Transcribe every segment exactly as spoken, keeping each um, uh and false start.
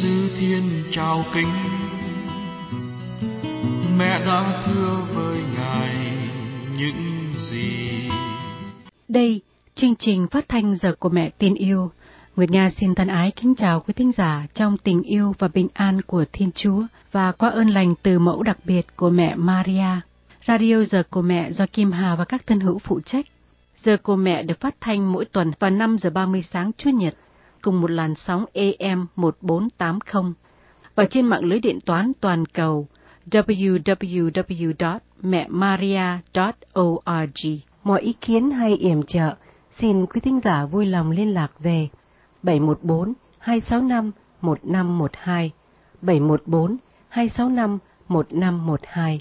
Giêsu thiên chào kính, mẹ đã thưa với Ngài những gì. Đây, chương trình phát thanh Giờ của Mẹ Tin Yêu. Nguyệt Nga xin thân ái kính chào quý thính giả trong tình yêu và bình an của Thiên Chúa và qua ơn lành từ mẫu đặc biệt của mẹ Maria. Radio Giờ của Mẹ do Kim Hà và các thân hữu phụ trách. Giờ của Mẹ được phát thanh mỗi tuần vào năm giờ ba mươi sáng Chủ nhật cùng một làn sóng A M một bốn tám không và trên mạng lưới điện toán toàn cầu w w w chấm mẹ maria chấm org. Mọi ý kiến hay yểm trợ xin quý thính giả vui lòng liên lạc về bảy một bốn hai sáu năm một năm một hai, bảy một bốn hai sáu năm một năm một hai.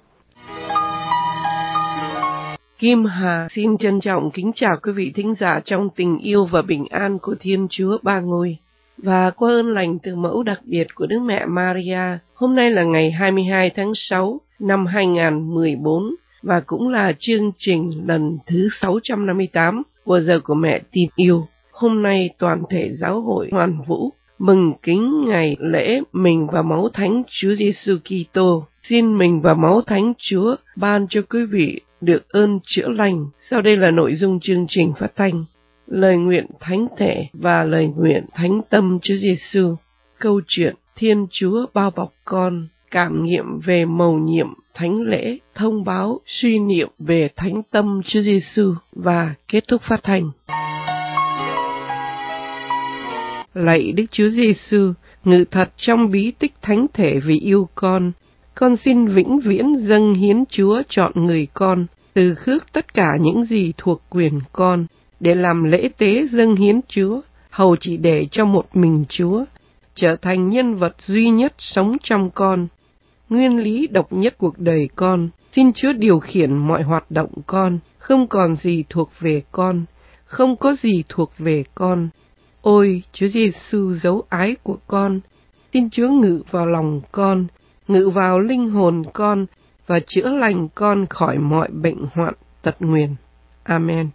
Kim Hà xin trân trọng kính chào quý vị thính giả trong tình yêu và bình an của Thiên Chúa Ba Ngôi. Và qua ơn lành từ mẫu đặc biệt của Đức Mẹ Maria, hôm nay là ngày hai mươi hai tháng sáu năm hai nghìn không trăm mười bốn và cũng là chương trình lần thứ sáu trăm năm mươi tám của Giờ của Mẹ Tin Yêu. Hôm nay toàn thể giáo hội Hoàn Vũ mừng kính ngày lễ mình và máu Thánh Chúa Giêsu Kitô. Xin mình và máu Thánh Chúa ban cho quý vị được ơn chữa lành. Sau đây là nội dung chương trình phát thanh: lời nguyện thánh thể và lời nguyện thánh tâm Chúa Giêsu, câu chuyện Thiên Chúa bao bọc con, cảm nghiệm về mầu nhiệm thánh lễ, thông báo suy niệm về thánh tâm Chúa Giêsu và kết thúc phát thanh. Lạy Đức Chúa Giêsu, ngự thật trong bí tích thánh thể vì yêu con, con xin vĩnh viễn dâng hiến Chúa chọn người con, từ khước tất cả những gì thuộc quyền con, để làm lễ tế dâng hiến Chúa, hầu chỉ để cho một mình Chúa, trở thành nhân vật duy nhất sống trong con, nguyên lý độc nhất cuộc đời con. Xin Chúa điều khiển mọi hoạt động con, không còn gì thuộc về con, không có gì thuộc về con. Ôi Chúa Giêsu dấu ái của con, xin Chúa ngự vào lòng con, ngự vào linh hồn con và chữa lành con khỏi mọi bệnh hoạn tật nguyền. Amen.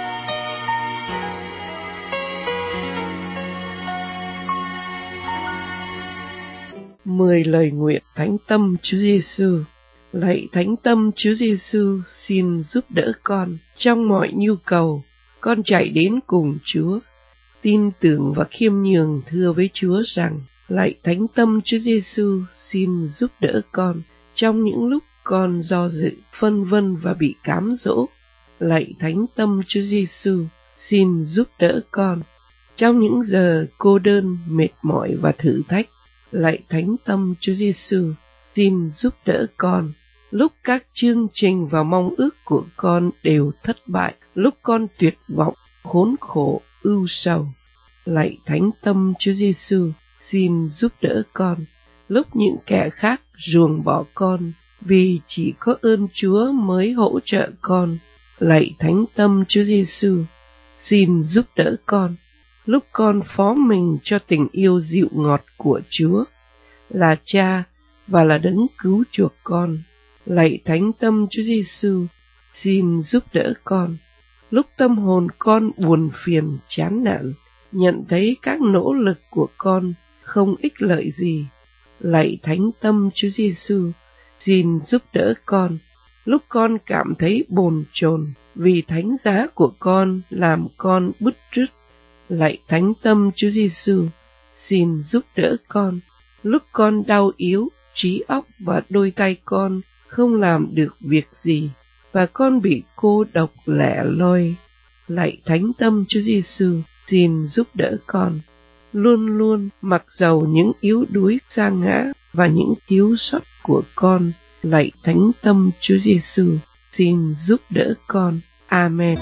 Mười lời nguyện thánh tâm Chúa Giêsu. Lạy thánh tâm Chúa Giêsu, xin giúp đỡ con trong mọi nhu cầu. Con chạy đến cùng Chúa, tin tưởng và khiêm nhường thưa với Chúa rằng: lạy thánh tâm Chúa Giêsu, xin giúp đỡ con trong những lúc con do dự, phân vân và bị cám dỗ. Lạy thánh tâm Chúa Giêsu, xin giúp đỡ con trong những giờ cô đơn, mệt mỏi và thử thách. Lạy thánh tâm Chúa Giêsu, xin giúp đỡ con lúc các chương trình và mong ước của con đều thất bại, lúc con tuyệt vọng, khốn khổ, ưu sầu. Lạy thánh tâm Chúa Giêsu, xin giúp đỡ con lúc những kẻ khác ruồng bỏ con, vì chỉ có ơn Chúa mới hỗ trợ con. Lạy thánh tâm Chúa Giêsu, xin giúp đỡ con lúc con phó mình cho tình yêu dịu ngọt của Chúa, là Cha và là đấng cứu chuộc con. Lạy thánh tâm Chúa Giêsu, xin giúp đỡ con lúc tâm hồn con buồn phiền chán nản, nhận thấy các nỗ lực của con không ích lợi gì. Lạy thánh tâm Chúa Giêsu, xin giúp đỡ con lúc con cảm thấy bồn chồn vì thánh giá của con làm con bứt rứt. Lạy thánh tâm Chúa Giêsu, xin giúp đỡ con lúc con đau yếu, trí óc và đôi tay con không làm được việc gì và con bị cô độc lẻ loi. Lạy thánh tâm Chúa Giêsu, xin giúp đỡ con luôn luôn mặc dầu những yếu đuối sa ngã và những thiếu sót của con. Lạy thánh tâm Chúa Giêsu, xin giúp đỡ con. Amen.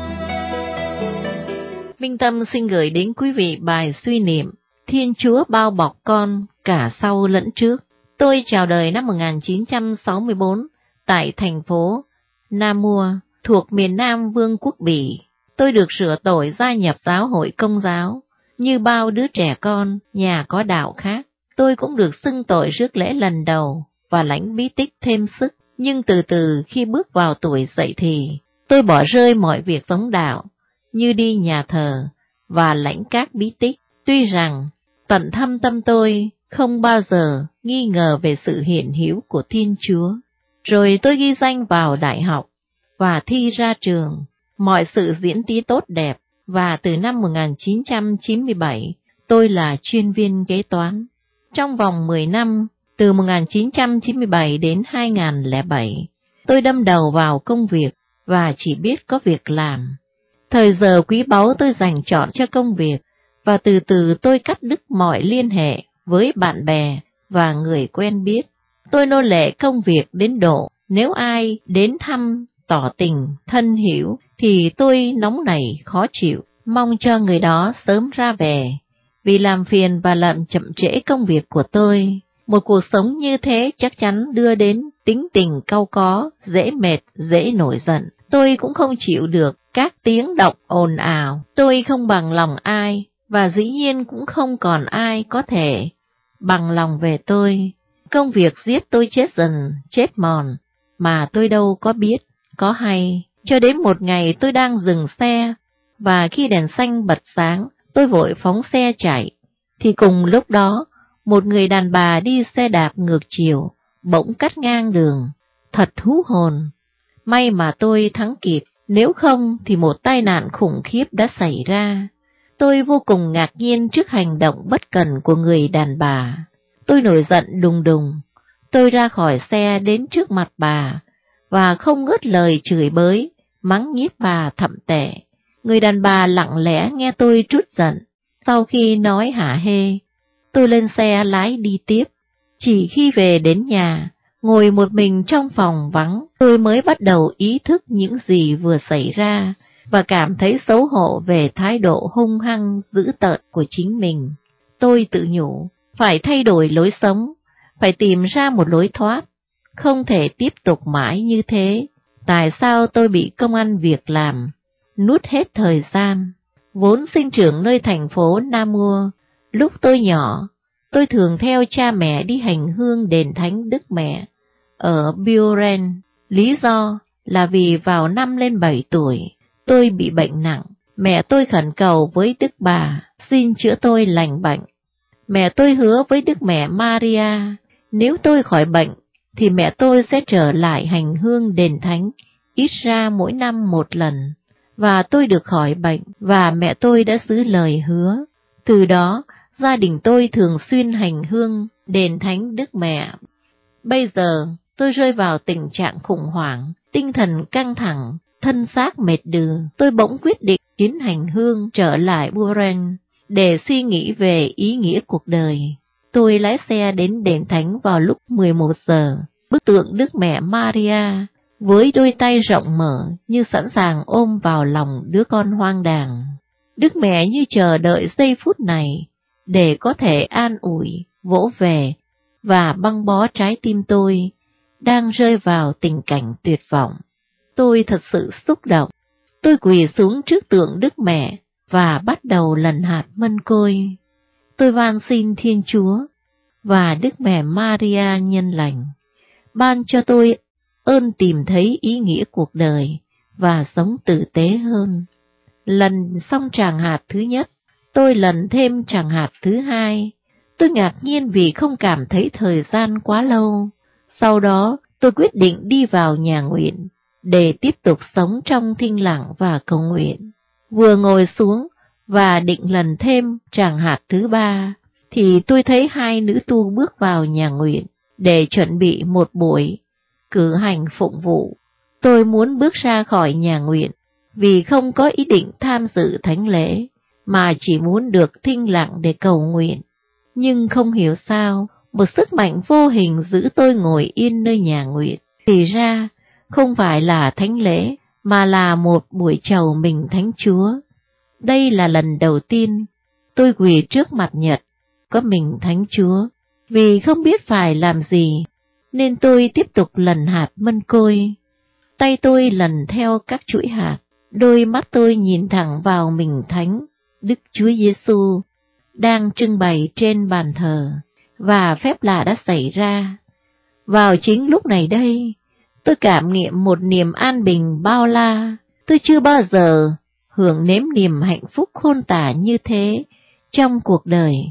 Minh Tâm xin gửi đến quý vị bài suy niệm Thiên Chúa bao bọc con cả sau lẫn trước. Tôi chào đời năm một nghìn chín trăm sáu mươi tư tại thành phố Namur thuộc miền Nam Vương quốc Bỉ. Tôi được rửa tội gia nhập giáo hội Công giáo. Như bao đứa trẻ con nhà có đạo khác, tôi cũng được xưng tội rước lễ lần đầu và lãnh bí tích thêm sức. Nhưng từ từ khi bước vào tuổi dậy thì, tôi bỏ rơi mọi việc sống đạo, như đi nhà thờ và lãnh các bí tích. Tuy rằng tận thâm tâm tôi không bao giờ nghi ngờ về sự hiện hữu của Thiên Chúa. Rồi tôi ghi danh vào đại học và thi ra trường. Mọi sự diễn tiến tốt đẹp, và từ năm một nghìn chín trăm chín mươi bảy, tôi là chuyên viên kế toán. Trong vòng mười năm, từ một nghìn chín trăm chín mươi bảy đến hai nghìn không trăm lẻ bảy, tôi đâm đầu vào công việc và chỉ biết có việc làm. Thời giờ quý báu tôi dành trọn cho công việc, và từ từ tôi cắt đứt mọi liên hệ với bạn bè và người quen biết. Tôi nô lệ công việc đến độ nếu ai đến thăm tỏ tình thân hữu thì tôi nóng nảy khó chịu, mong cho người đó sớm ra về, vì làm phiền và làm chậm trễ công việc của tôi. Một cuộc sống như thế chắc chắn đưa đến tính tình cau có, dễ mệt, dễ nổi giận. Tôi cũng không chịu được các tiếng động ồn ào. Tôi không bằng lòng ai, và dĩ nhiên cũng không còn ai có thể bằng lòng về tôi. Công việc giết tôi chết dần, chết mòn, mà tôi đâu có biết, có hay. Cho đến một ngày tôi đang dừng xe, và khi đèn xanh bật sáng, tôi vội phóng xe chạy. Thì cùng lúc đó, một người đàn bà đi xe đạp ngược chiều, bỗng cắt ngang đường. Thật hú hồn. May mà tôi thắng kịp, nếu không thì một tai nạn khủng khiếp đã xảy ra. Tôi vô cùng ngạc nhiên trước hành động bất cần của người đàn bà. Tôi nổi giận đùng đùng. Tôi ra khỏi xe đến trước mặt bà, và không ngớt lời chửi bới, mắng nhiếc bà thậm tệ. Người đàn bà lặng lẽ nghe tôi trút giận. Sau khi nói hả hê, tôi lên xe lái đi tiếp. Chỉ khi về đến nhà, ngồi một mình trong phòng vắng, tôi mới bắt đầu ý thức những gì vừa xảy ra, và cảm thấy xấu hổ về thái độ hung hăng dữ tợn của chính mình. Tôi tự nhủ, phải thay đổi lối sống, phải tìm ra một lối thoát, không thể tiếp tục mãi như thế. Tại sao tôi bị công ăn việc làm nuốt hết thời gian? Vốn sinh trưởng nơi thành phố Namur, lúc tôi nhỏ, tôi thường theo cha mẹ đi hành hương đền thánh Đức Mẹ ở Buren. Lý do là vì vào năm lên bảy tuổi, tôi bị bệnh nặng. Mẹ tôi khẩn cầu với Đức Bà xin chữa tôi lành bệnh. Mẹ tôi hứa với Đức Mẹ Maria, nếu tôi khỏi bệnh thì mẹ tôi sẽ trở lại hành hương đền thánh ít ra mỗi năm một lần. Và tôi được khỏi bệnh, và mẹ tôi đã giữ lời hứa. Từ đó, gia đình tôi thường xuyên hành hương đền thánh Đức Mẹ. Bây giờ, tôi rơi vào tình trạng khủng hoảng, tinh thần căng thẳng, thân xác mệt đừ. Tôi bỗng quyết định chuyến hành hương trở lại Buren để suy nghĩ về ý nghĩa cuộc đời. Tôi lái xe đến đền thánh vào lúc mười một giờ. Bức tượng Đức Mẹ Maria với đôi tay rộng mở như sẵn sàng ôm vào lòng đứa con hoang đàng. Đức Mẹ như chờ đợi giây phút này để có thể an ủi, vỗ về và băng bó trái tim tôi đang rơi vào tình cảnh tuyệt vọng. Tôi thật sự xúc động. Tôi quỳ xuống trước tượng Đức Mẹ và bắt đầu lần hạt mân côi. Tôi van xin Thiên Chúa và Đức Mẹ Maria nhân lành ban cho tôi ơn tìm thấy ý nghĩa cuộc đời và sống tử tế hơn. Lần xong tràng hạt thứ nhất, tôi lần thêm tràng hạt thứ hai. Tôi ngạc nhiên vì không cảm thấy thời gian quá lâu. Sau đó, tôi quyết định đi vào nhà nguyện để tiếp tục sống trong thinh lặng và cầu nguyện. Vừa ngồi xuống và định lần thêm tràng hạt thứ ba, thì tôi thấy hai nữ tu bước vào nhà nguyện để chuẩn bị một buổi cử hành phụng vụ. Tôi muốn bước ra khỏi nhà nguyện vì không có ý định tham dự thánh lễ, mà chỉ muốn được thinh lặng để cầu nguyện. Nhưng không hiểu sao, một sức mạnh vô hình giữ tôi ngồi yên nơi nhà nguyện. Thì ra, không phải là thánh lễ, mà là một buổi chầu mình Thánh Chúa. Đây là lần đầu tiên tôi quỳ trước mặt Nhật có mình Thánh Chúa. Vì không biết phải làm gì, nên tôi tiếp tục lần hạt mân côi. Tay tôi lần theo các chuỗi hạt, đôi mắt tôi nhìn thẳng vào mình Thánh Đức Chúa Giêsu đang trưng bày trên bàn thờ, và phép lạ đã xảy ra. Vào chính lúc này đây, tôi cảm nghiệm một niềm an bình bao la. Tôi chưa bao giờ hưởng nếm niềm hạnh phúc khôn tả như thế trong cuộc đời.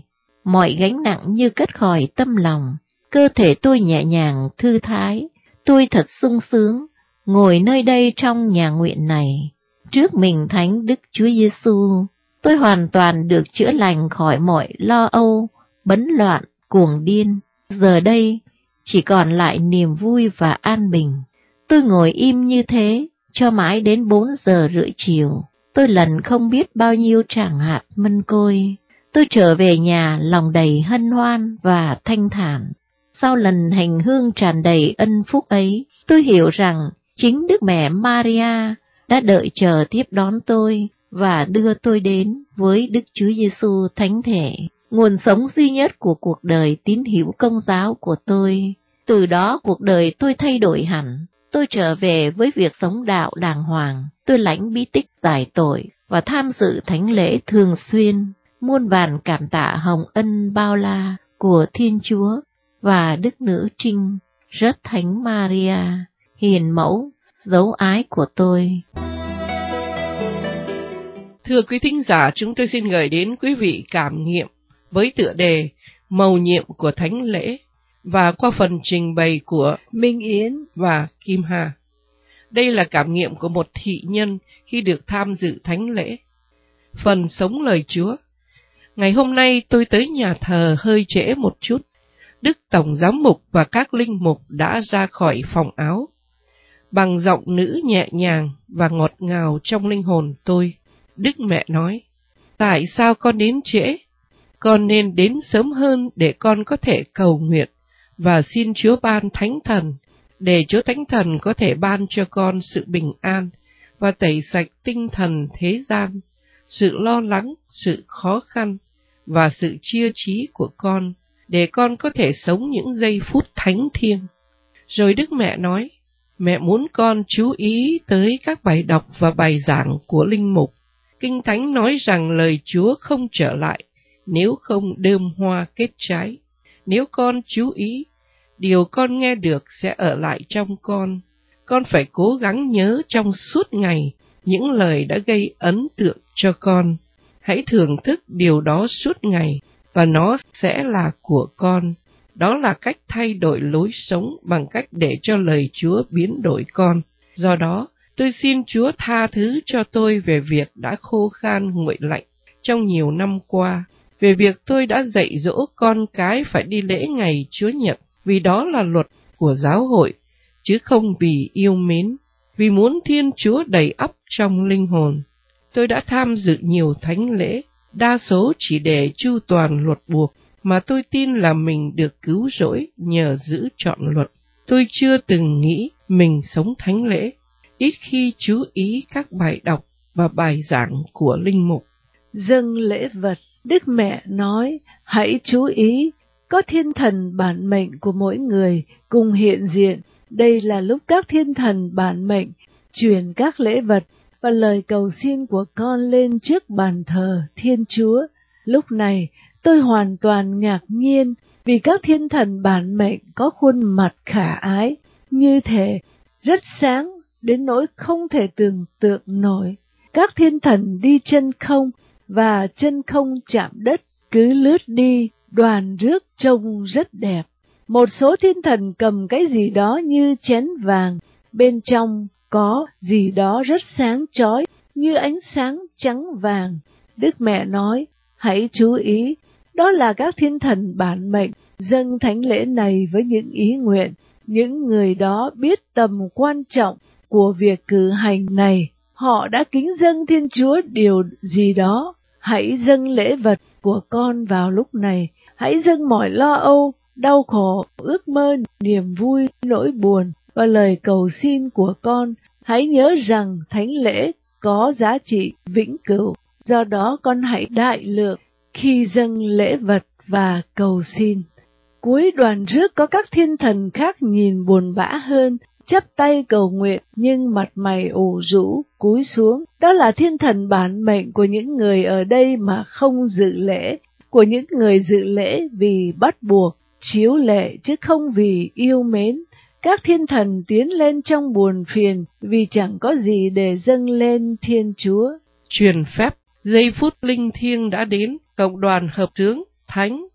mọi gánh nặng như cất khỏi tâm lòng, cơ thể tôi nhẹ nhàng thư thái, tôi thật sung sướng, ngồi nơi đây trong nhà nguyện này, trước mình Thánh Đức Chúa Giêsu. Tôi hoàn toàn được chữa lành khỏi mọi lo âu, bấn loạn, cuồng điên. Giờ đây, chỉ còn lại niềm vui và an bình. Tôi ngồi im như thế, cho mãi đến bốn giờ rưỡi chiều. Tôi lần không biết bao nhiêu tràng hạt mân côi. Tôi trở về nhà lòng đầy hân hoan và thanh thản. Sau lần hành hương tràn đầy ân phúc ấy, tôi hiểu rằng chính Đức Mẹ Maria đã đợi chờ tiếp đón tôi và đưa tôi đến với Đức Chúa Giêsu Thánh Thể, nguồn sống duy nhất của cuộc đời tín hữu Công giáo của tôi. Từ đó cuộc đời tôi thay đổi hẳn. Tôi trở về với việc sống đạo đàng hoàng. Tôi lãnh bí tích giải tội và tham dự thánh lễ thường xuyên. Muôn vàn cảm tạ hồng ân bao la của Thiên Chúa và Đức Nữ Trinh Rất Thánh Maria, hiền mẫu, dấu ái của tôi. Thưa quý thính giả, chúng tôi xin gửi đến quý vị cảm nghiệm với tựa đề Mầu nhiệm của Thánh lễ và qua phần trình bày của Minh Yến và Kim Hà. Đây là cảm nghiệm của một thị nhân khi được tham dự thánh lễ. Phần sống lời Chúa. Ngày hôm nay tôi tới nhà thờ hơi trễ một chút. Đức Tổng Giám mục và các linh mục đã ra khỏi phòng áo. Bằng giọng nữ nhẹ nhàng và ngọt ngào trong linh hồn tôi, Đức Mẹ nói: tại sao con đến trễ? Con nên đến sớm hơn để con có thể cầu nguyện và xin Chúa ban Thánh Thần, để Chúa Thánh Thần có thể ban cho con sự bình an và tẩy sạch tinh thần thế gian, sự lo lắng, sự khó khăn và sự chia trí của con, để con có thể sống những giây phút thánh thiêng. Rồi Đức Mẹ nói: mẹ muốn con chú ý tới các bài đọc và bài giảng của linh mục. Kinh Thánh nói rằng lời Chúa không trở lại nếu không đơm hoa kết trái. Nếu con chú ý, điều con nghe được sẽ ở lại trong con. Con phải cố gắng nhớ trong suốt ngày những lời đã gây ấn tượng cho con. Hãy thưởng thức điều đó suốt ngày và nó sẽ là của con. Đó là cách thay đổi lối sống bằng cách để cho lời Chúa biến đổi con. Do đó, tôi xin Chúa tha thứ cho tôi về việc đã khô khan nguội lạnh trong nhiều năm qua, về việc tôi đã dạy dỗ con cái phải đi lễ ngày Chúa Nhật, vì đó là luật của giáo hội, chứ không vì yêu mến, vì muốn Thiên Chúa đầy ắp trong linh hồn. Tôi đã tham dự nhiều thánh lễ, đa số chỉ để chu toàn luật buộc, mà tôi tin là mình được cứu rỗi nhờ giữ trọn luật. Tôi chưa từng nghĩ mình sống thánh lễ, ít khi chú ý các bài đọc và bài giảng của linh mục. dâng lễ vật, Đức Mẹ nói: hãy chú ý, có thiên thần bản mệnh của mỗi người cùng hiện diện. Đây là lúc các thiên thần bản mệnh truyền các lễ vật và lời cầu xin của con lên trước bàn thờ Thiên Chúa. Lúc này, tôi hoàn toàn ngạc nhiên vì các thiên thần bản mệnh có khuôn mặt khả ái, như thể rất sáng đến nỗi không thể tưởng tượng nổi. Các thiên thần đi chân không và chân không chạm đất, cứ lướt đi, đoàn rước trông rất đẹp. Một số thiên thần cầm cái gì đó như chén vàng, bên trong có gì đó rất sáng chói như ánh sáng trắng vàng. Đức Mẹ nói: hãy chú ý, đó là các thiên thần bản mệnh dâng thánh lễ này với những ý nguyện. Những người đó biết tầm quan trọng của việc cử hành này. Họ đã kính dâng Thiên Chúa điều gì đó. Hãy dâng lễ vật của con vào lúc này. Hãy dâng mọi lo âu, đau khổ, ước mơ, niềm vui, nỗi buồn và lời cầu xin của con. Hãy nhớ rằng thánh lễ có giá trị vĩnh cửu. Do đó con hãy đại lượng khi dâng lễ vật và cầu xin. Cuối đoàn rước có các thiên thần khác nhìn buồn bã hơn, chắp tay cầu nguyện nhưng mặt mày ủ rũ, cúi xuống. Đó là thiên thần bản mệnh của những người ở đây mà không dự lễ, của những người dự lễ vì bắt buộc, chiếu lệ chứ không vì yêu mến. Các thiên thần tiến lên trong buồn phiền vì chẳng có gì để dâng lên Thiên Chúa. Truyền phép, giây phút linh thiêng đã đến, cộng đoàn hợp tướng, thánh,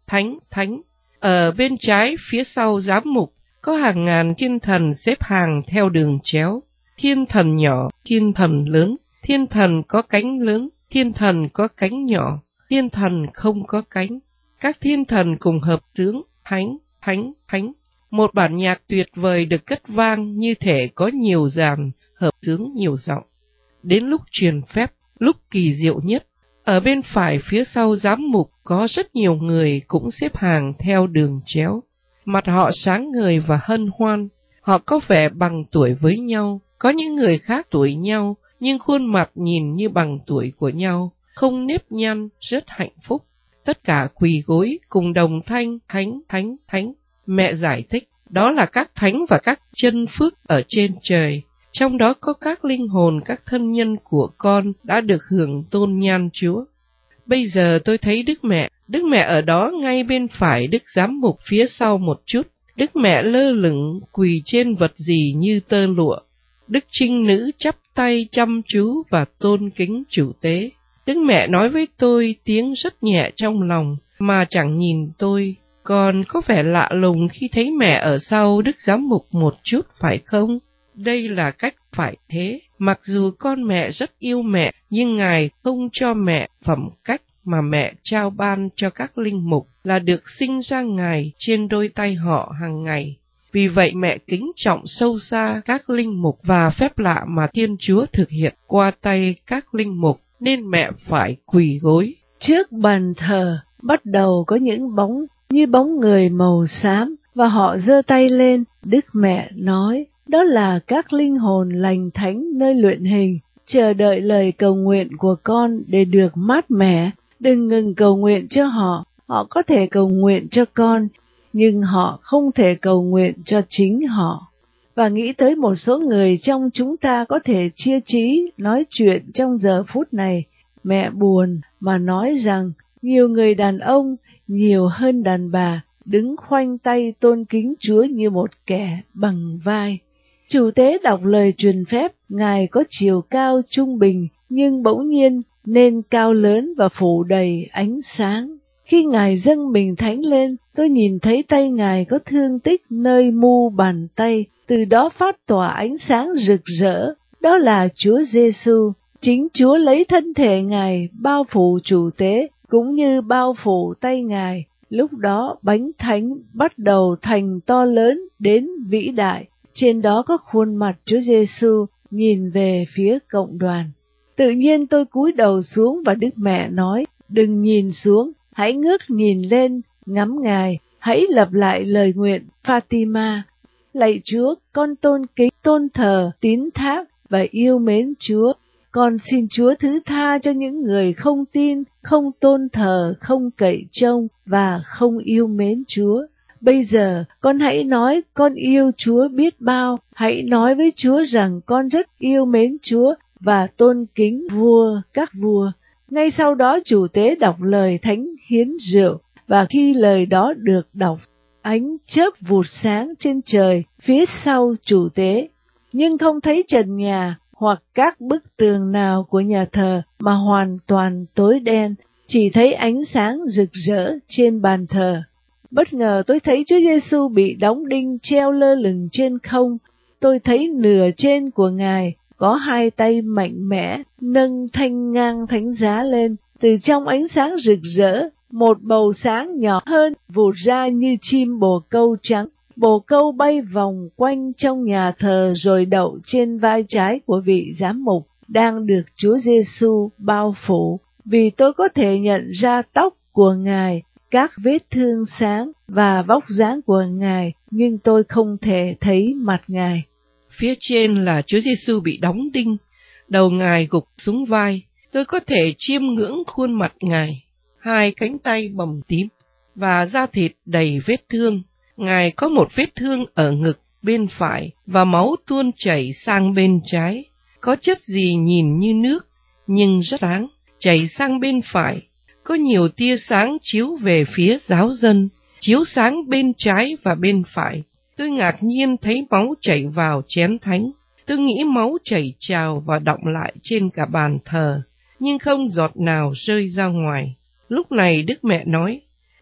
thánh, thánh. Ở bên trái phía sau giám mục có hàng ngàn thiên thần xếp hàng theo đường chéo. Thiên thần nhỏ, thiên thần lớn, thiên thần có cánh lớn, thiên thần có cánh nhỏ, thiên thần không có cánh. Các thiên thần cùng hợp xướng, thánh, thánh, thánh. Một bản nhạc tuyệt vời được cất vang như thể có nhiều dàn hợp xướng nhiều giọng. Đến lúc truyền phép, lúc kỳ diệu nhất, ở bên phải phía sau giám mục có rất nhiều người cũng xếp hàng theo đường chéo. Mặt họ sáng ngời và hân hoan, họ có vẻ bằng tuổi với nhau, có những người khác tuổi nhau, nhưng khuôn mặt nhìn như bằng tuổi của nhau, không nếp nhăn, rất hạnh phúc. Tất cả quỳ gối cùng đồng thanh, thánh, thánh, thánh. Mẹ giải thích, đó là các thánh và các chân phước ở trên trời, trong đó có các linh hồn các thân nhân của con đã được hưởng tôn nhan Chúa. Bây giờ tôi thấy Đức Mẹ, Đức Mẹ ở đó ngay bên phải Đức Giám mục phía sau một chút. Đức Mẹ lơ lửng quỳ trên vật gì như tơ lụa. Đức Trinh Nữ chắp tay chăm chú và tôn kính chủ tế. Đức Mẹ nói với tôi tiếng rất nhẹ trong lòng, mà chẳng nhìn tôi. Còn có vẻ lạ lùng khi thấy mẹ ở sau Đức Giám mục một chút phải không? Đây là cách phải thế. Mặc dù con mẹ rất yêu mẹ, nhưng Ngài không cho mẹ phẩm cách mà mẹ trao ban cho các linh mục là được sinh ra Ngài trên đôi tay họ hàng ngày. Vì vậy mẹ kính trọng sâu xa các linh mục và phép lạ mà Thiên Chúa thực hiện qua tay các linh mục, nên mẹ phải quỳ gối. Trước bàn thờ bắt đầu có những bóng như bóng người màu xám, và họ giơ tay lên. Đức Mẹ nói, đó là các linh hồn lành thánh nơi luyện hình, chờ đợi lời cầu nguyện của con để được mát mẻ. Đừng ngừng cầu nguyện cho họ, họ có thể cầu nguyện cho con, nhưng họ không thể cầu nguyện cho chính họ. Và nghĩ tới một số người trong chúng ta có thể chia trí nói chuyện trong giờ phút này. Mẹ buồn mà nói rằng nhiều người đàn ông, nhiều hơn đàn bà, đứng khoanh tay tôn kính Chúa như một kẻ bằng vai. Chủ tế đọc lời truyền phép, Ngài có chiều cao trung bình, nhưng bỗng nhiên nên cao lớn và phủ đầy ánh sáng. Khi Ngài dâng mình thánh lên, tôi nhìn thấy tay Ngài có thương tích nơi mu bàn tay, từ đó phát tỏa ánh sáng rực rỡ. Đó là Chúa Giêsu. Chính Chúa lấy thân thể Ngài bao phủ chủ tế, cũng như bao phủ tay Ngài. Lúc đó bánh thánh bắt đầu thành to lớn đến vĩ đại. Trên đó có khuôn mặt Chúa Giêsu nhìn về phía cộng đoàn. Tự nhiên tôi cúi đầu xuống và Đức Mẹ nói, đừng nhìn xuống, hãy ngước nhìn lên, ngắm Ngài, hãy lặp lại lời nguyện Fatima. Lạy Chúa, con tôn kính, tôn thờ, tín thác và yêu mến Chúa. Con xin Chúa thứ tha cho những người không tin, không tôn thờ, không cậy trông và không yêu mến Chúa. Bây giờ, con hãy nói con yêu Chúa biết bao, hãy nói với Chúa rằng con rất yêu mến Chúa và tôn kính vua các vua. Ngay sau đó chủ tế đọc lời thánh hiến rượu, và khi lời đó được đọc, ánh chớp vụt sáng trên trời phía sau chủ tế, nhưng không thấy trần nhà hoặc các bức tường nào của nhà thờ mà hoàn toàn tối đen, chỉ thấy ánh sáng rực rỡ trên bàn thờ. Bất ngờ tôi thấy Chúa Giêsu bị đóng đinh treo lơ lửng trên không. Tôi thấy nửa trên của Ngài có hai tay mạnh mẽ nâng thanh ngang thánh giá lên. Từ trong ánh sáng rực rỡ, một bầu sáng nhỏ hơn vụt ra như chim bồ câu trắng. Bồ câu bay vòng quanh trong nhà thờ rồi đậu trên vai trái của vị giám mục đang được Chúa Giêsu bao phủ. Vì tôi có thể nhận ra tóc của Ngài, các vết thương sáng và vóc dáng của Ngài, nhưng tôi không thể thấy mặt Ngài. Phía trên là Chúa Giêsu bị đóng đinh, đầu Ngài gục xuống vai. Tôi có thể chiêm ngưỡng khuôn mặt Ngài, hai cánh tay bầm tím và da thịt đầy vết thương. Ngài có một vết thương ở ngực bên phải và máu tuôn chảy sang bên trái. Có chất gì nhìn như nước, nhưng rất sáng, chảy sang bên phải. Có nhiều tia sáng chiếu về phía giáo dân, chiếu sáng bên trái và bên phải. Tôi ngạc nhiên thấy máu chảy vào chén thánh. Tôi nghĩ máu chảy trào và đọng lại trên cả bàn thờ, nhưng không giọt nào rơi ra ngoài. Lúc này Đức Mẹ nói,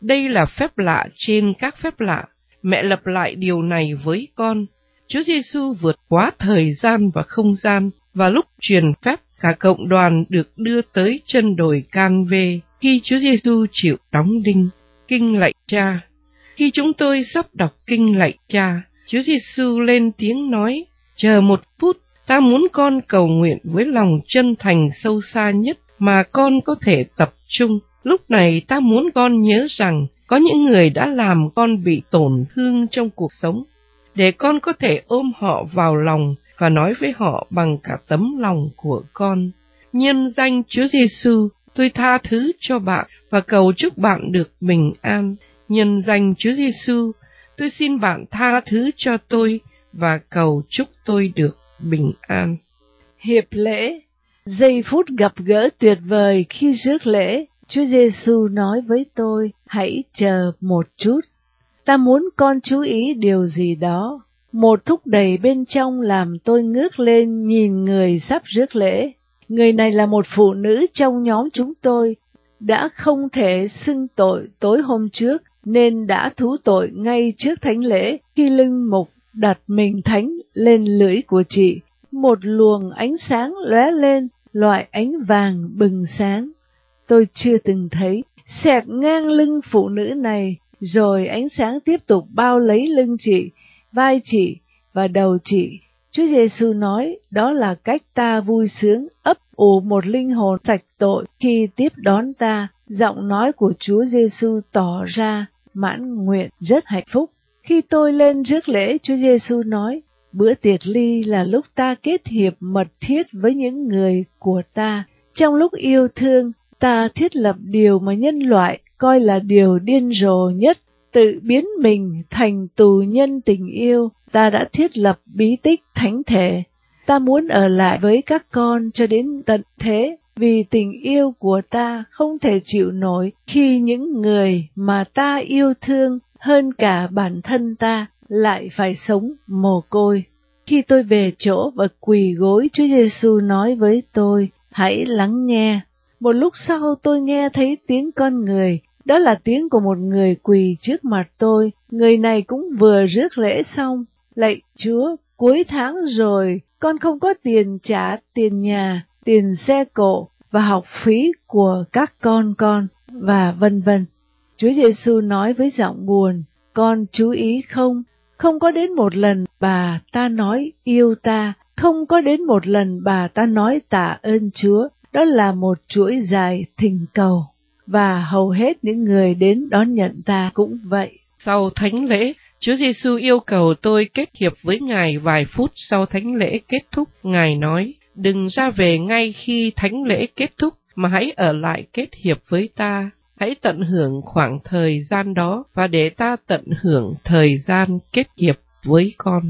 Đây là phép lạ trên các phép lạ. Mẹ lặp lại điều này với con. Chúa Giêsu vượt quá thời gian và không gian, và lúc truyền phép, cả cộng đoàn được đưa tới chân đồi Can-vê khi Chúa Giêsu chịu đóng đinh. Kinh lạy Cha. Khi chúng tôi sắp đọc kinh lạy Cha, Chúa Giêsu lên tiếng nói: chờ một phút, ta muốn con cầu nguyện với lòng chân thành sâu xa nhất mà con có thể tập trung. Lúc này ta muốn con nhớ rằng có những người đã làm con bị tổn thương trong cuộc sống, để con có thể ôm họ vào lòng và nói với họ bằng cả tấm lòng của con. Nhân danh Chúa Giêsu, tôi tha thứ cho bạn và cầu chúc bạn được bình an. Nhân danh Chúa Giêsu, tôi xin bạn tha thứ cho tôi và cầu chúc tôi được bình an. Hiệp lễ. Giây phút gặp gỡ tuyệt vời khi rước lễ, Chúa Giêsu nói với tôi: hãy chờ một chút. Ta muốn con chú ý điều gì đó. Một thúc đẩy bên trong làm tôi ngước lên nhìn người sắp rước lễ. Người này là một phụ nữ trong nhóm chúng tôi, đã không thể xưng tội tối hôm trước, nên đã thú tội ngay trước thánh lễ khi linh mục đặt mình thánh lên lưỡi của chị. Một luồng ánh sáng lóe lên, loại ánh vàng bừng sáng. Tôi chưa từng thấy, xẹt ngang lưng phụ nữ này, rồi ánh sáng tiếp tục bao lấy lưng chị, vai chị và đầu chị. Chúa Giêsu nói đó là cách ta vui sướng ấp ủ một linh hồn sạch tội khi tiếp đón ta. Giọng nói của Chúa Giêsu tỏ ra mãn nguyện rất hạnh phúc. Khi tôi lên rước lễ, Chúa Giêsu nói: bữa tiệc ly là lúc ta kết hiệp mật thiết với những người của ta. Trong lúc yêu thương, ta thiết lập điều mà nhân loại coi là điều điên rồ nhất, tự biến mình thành tù nhân tình yêu. Ta đã thiết lập bí tích thánh thể. Ta muốn ở lại với các con cho đến tận thế, vì tình yêu của ta không thể chịu nổi khi những người mà ta yêu thương hơn cả bản thân ta lại phải sống mồ côi. Khi tôi về chỗ và quỳ gối, Chúa Giêsu nói với tôi: hãy lắng nghe. Một lúc sau tôi nghe thấy tiếng con người, đó là tiếng của một người quỳ trước mặt tôi. Người này cũng vừa rước lễ xong. Lạy Chúa, cuối tháng rồi, con không có tiền trả tiền nhà, tiền xe cộ và học phí của các con con, và vân vân. Chúa Giêsu nói với giọng buồn: con chú ý không? Không có đến một lần bà ta nói yêu ta, không có đến một lần bà ta nói tạ ơn Chúa. Đó là một chuỗi dài thỉnh cầu, và hầu hết những người đến đón nhận ta cũng vậy. Sau thánh lễ, Chúa Giêsu yêu cầu tôi kết hiệp với Ngài vài phút sau thánh lễ kết thúc. Ngài nói: đừng ra về ngay khi thánh lễ kết thúc, mà hãy ở lại kết hiệp với ta. Hãy tận hưởng khoảng thời gian đó, và để ta tận hưởng thời gian kết hiệp với con.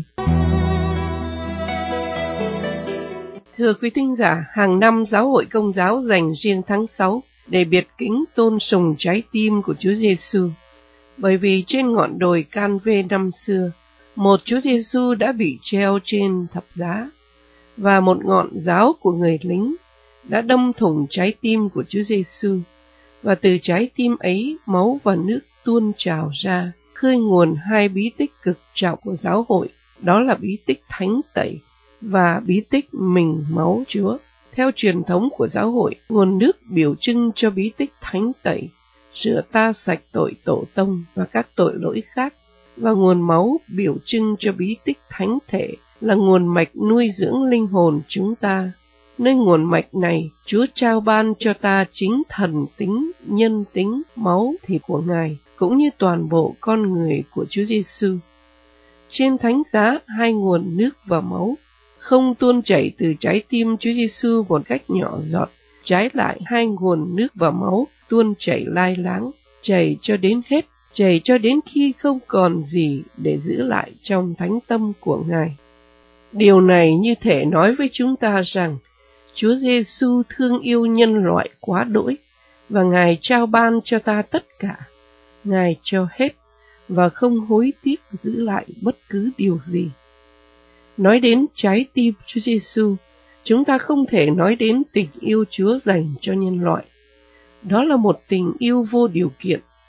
Thưa quý thính giả, hàng năm Giáo hội Công giáo dành riêng tháng sáu để biệt kính tôn sùng trái tim của Chúa Giêsu. Bởi vì trên ngọn đồi Can-vê năm xưa, một Chúa Giêsu đã bị treo trên thập giá, và một ngọn giáo của người lính đã đâm thủng trái tim của Chúa Giêsu, và từ trái tim ấy máu và nước tuôn trào ra, khơi nguồn hai bí tích cực trọng của giáo hội, đó là bí tích thánh tẩy và bí tích mình máu Chúa. Theo truyền thống của giáo hội, nguồn nước biểu trưng cho bí tích thánh tẩy rửa ta sạch tội tổ tông và các tội lỗi khác, và nguồn máu biểu trưng cho bí tích thánh thể là nguồn mạch nuôi dưỡng linh hồn chúng ta. Nơi nguồn mạch này, Chúa trao ban cho ta chính thần tính, nhân tính, máu thịt của Ngài, cũng như toàn bộ con người của Chúa Giêsu. Trên thánh giá, hai nguồn nước và máu không tuôn chảy từ trái tim Chúa Giêsu một cách nhỏ giọt, trái lại hai nguồn nước và máu tuôn chảy lai láng, chảy cho đến hết, chảy cho đến khi không còn gì để giữ lại trong thánh tâm của Ngài. Điều này như thể nói với chúng ta rằng Chúa Giêsu thương yêu nhân loại quá đỗi, và Ngài trao ban cho ta tất cả. Ngài cho hết và không hối tiếc giữ lại bất cứ điều gì. Nói đến trái tim Chúa Giêsu, chúng ta không thể nói đến tình yêu Chúa dành cho nhân loại. Đó là một tình yêu vô điều kiện,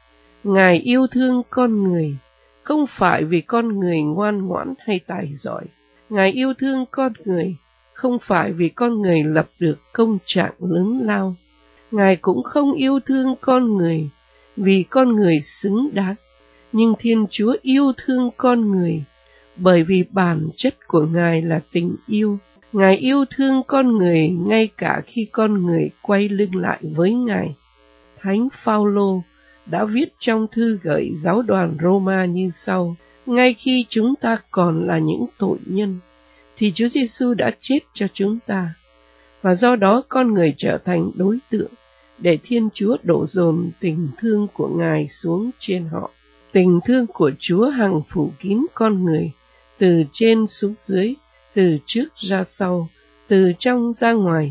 Ngài yêu thương con người, không phải vì con người ngoan ngoãn hay tài giỏi. Ngài yêu thương con người, không phải vì con người lập được công trạng lớn lao. Ngài cũng không yêu thương con người vì con người xứng đáng. Nhưng Thiên Chúa yêu thương con người bởi vì bản chất của Ngài là tình yêu. Ngài yêu thương con người ngay cả khi con người quay lưng lại với Ngài. Thánh Phaolô đã viết trong thư gửi giáo đoàn Roma như sau: ngay khi chúng ta còn là những tội nhân, thì Chúa Giêsu đã chết cho chúng ta, và do đó con người trở thành đối tượng để Thiên Chúa đổ dồn tình thương của Ngài xuống trên họ. Tình thương của Chúa hằng phủ kín con người, từ trên xuống dưới, từ trước ra sau, từ trong ra ngoài.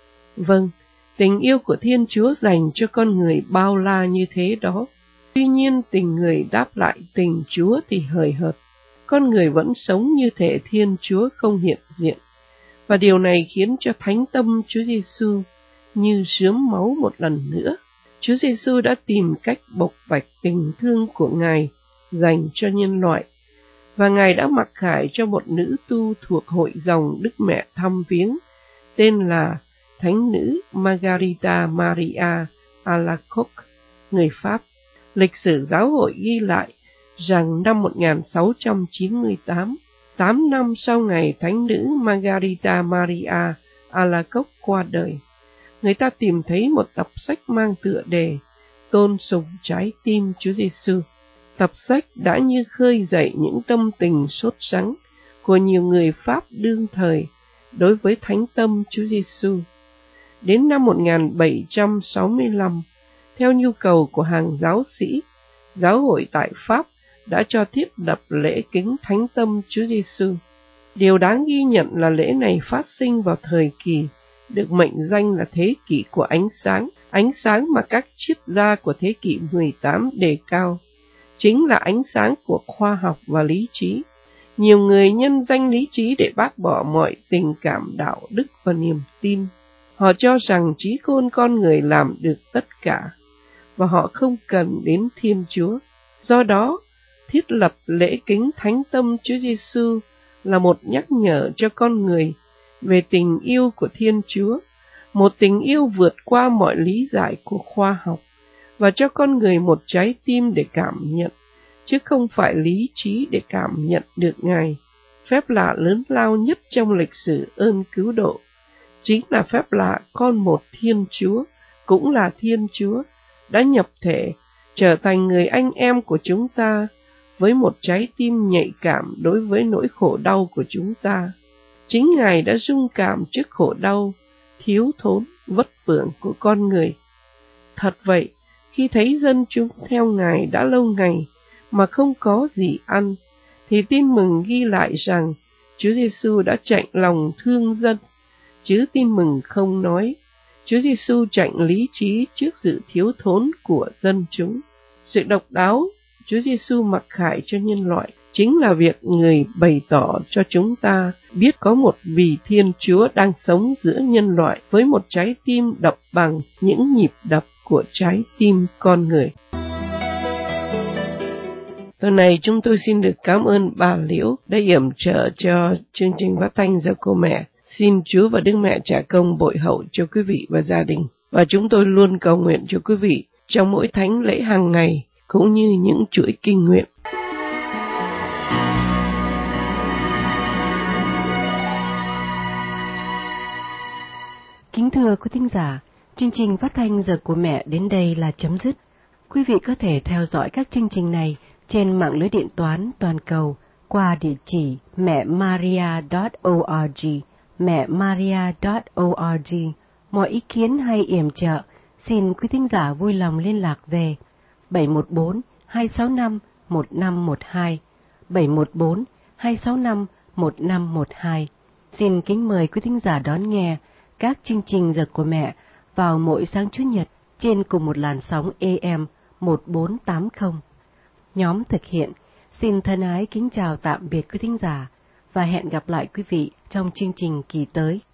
Vâng, tình yêu của Thiên Chúa dành cho con người bao la như thế đó. Tuy nhiên tình người đáp lại tình Chúa thì hời hợt. Con người vẫn sống như thể Thiên Chúa không hiện diện. Và điều này khiến cho thánh tâm Chúa Giêsu như rướm máu một lần nữa. Chúa Giêsu đã tìm cách bộc bạch tình thương của Ngài dành cho nhân loại. Và Ngài đã mặc khải cho một nữ tu thuộc hội dòng Đức Mẹ thăm viếng, tên là Thánh nữ Margarita Maria Alacoque, người Pháp. Lịch sử giáo hội ghi lại rằng năm một nghìn sáu trăm chín mươi tám, tám năm sau ngày Thánh nữ Margarita Maria Alacoque qua đời, người ta tìm thấy một tập sách mang tựa đề Tôn sùng trái tim Chúa Giêsu. Tập sách đã như khơi dậy những tâm tình sốt sắng của nhiều người Pháp đương thời đối với thánh tâm Chúa Giêsu. Đến năm một nghìn bảy trăm sáu mươi lăm, theo nhu cầu của hàng giáo sĩ, giáo hội tại Pháp đã cho thiết lập lễ kính thánh tâm Chúa Giêsu. Điều đáng ghi nhận là lễ này phát sinh vào thời kỳ được mệnh danh là thế kỷ của ánh sáng, ánh sáng mà các triết gia của thế kỷ mười tám đề cao, chính là ánh sáng của khoa học và lý trí. Nhiều người nhân danh lý trí để bác bỏ mọi tình cảm, đạo đức và niềm tin. Họ cho rằng trí khôn con người làm được tất cả, và họ không cần đến Thiên Chúa. Do đó, thiết lập lễ kính thánh tâm Chúa Giêsu là một nhắc nhở cho con người về tình yêu của Thiên Chúa, một tình yêu vượt qua mọi lý giải của khoa học, và cho con người một trái tim để cảm nhận, chứ không phải lý trí để cảm nhận được Ngài. Phép lạ lớn lao nhất trong lịch sử ơn cứu độ chính là phép lạ con một Thiên Chúa, cũng là Thiên Chúa, đã nhập thể, trở thành người anh em của chúng ta, với một trái tim nhạy cảm đối với nỗi khổ đau của chúng ta. Chính Ngài đã rung cảm trước khổ đau, thiếu thốn, vất vưởng của con người. Thật vậy, khi thấy dân chúng theo Ngài đã lâu ngày mà không có gì ăn, thì tin mừng ghi lại rằng Chúa Giêsu đã chạnh lòng thương dân, chứ tin mừng không nói Chúa Giêsu chạnh lý trí trước sự thiếu thốn của dân chúng. Sự độc đáo Chúa Giêsu mặc khải cho nhân loại chính là việc người bày tỏ cho chúng ta biết có một vị Thiên Chúa đang sống giữa nhân loại với một trái tim đập bằng những nhịp đập của trái tim con người. Tuần này chúng tôi xin được cảm ơn bà Liễu đã yểm trợ cho chương trình phát thanh Giờ Cô Mẹ. Xin Chúa và Đức Mẹ trả công bội hậu cho quý vị và gia đình. Và chúng tôi luôn cầu nguyện cho quý vị trong mỗi thánh lễ hàng ngày, cũng như những chuỗi kinh nguyện. Kính thưa quý thính giả, chương trình phát thanh Giờ Của Mẹ đến đây là chấm dứt. Quý vị có thể theo dõi các chương trình này trên mạng lưới điện toán toàn cầu qua địa chỉ mẹ maria chấm org, mẹ maria chấm org. Mọi ý kiến hay yểm trợ, xin quý thính giả vui lòng liên lạc về bảy một bốn hai sáu năm một năm một hai, bảy một bốn hai sáu năm một năm một hai. Xin kính mời quý thính giả đón nghe các chương trình Giờ Của Mẹ vào mỗi sáng Chủ nhật trên cùng một làn sóng A M một bốn tám không. Nhóm thực hiện xin thân ái kính chào tạm biệt quý thính giả và hẹn gặp lại quý vị trong chương trình kỳ tới.